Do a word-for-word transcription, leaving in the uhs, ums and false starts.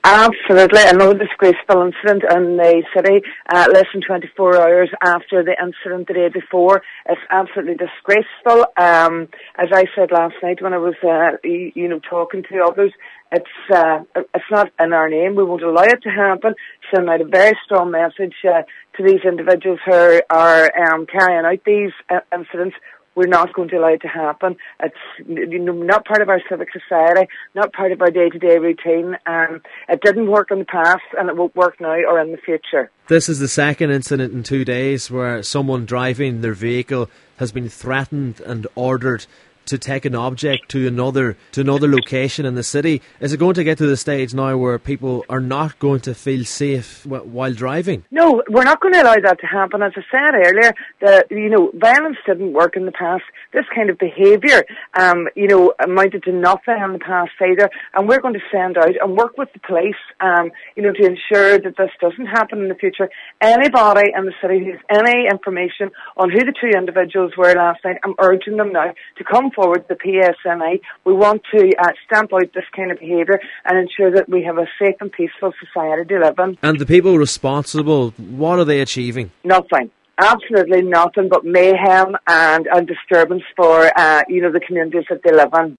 Absolutely. Another disgraceful incident in the city, uh, less than twenty-four hours after the incident the day before. It's absolutely disgraceful. Um, as I said last night when I was, uh, you, you know, talking to others, it's, uh, it's not in our name. We won't allow it to happen. Send out a very strong message, uh, to these individuals who are, um, carrying out these uh, incidents. We're not going to allow it to happen. It's, you know, not part of our civic society, not part of our day-to-day routine. Um, it didn't work in the past, and it won't work now or in the future. This is the second incident in two days where someone driving their vehicle has been threatened and ordered to take an object to another to another location in the city. Is it going to get to the stage now where people are not going to feel safe w- while driving? No, we're not going to allow that to happen. As I said earlier, the you know violence didn't work in the past. This kind of behaviour, um, you know, amounted to nothing in the past either. And we're going to send out and work with the police, um, you know, to ensure that this doesn't happen in the future. Anybody in the city who has any information on who the two individuals were last night, I'm urging them now to come forward to the P S N I. We want to uh, stamp out this kind of behaviour and ensure that we have a safe and peaceful society to live in. And the people responsible, what are they achieving? Nothing. Absolutely nothing but mayhem and, and disturbance for, uh, you know, the communities that they live in.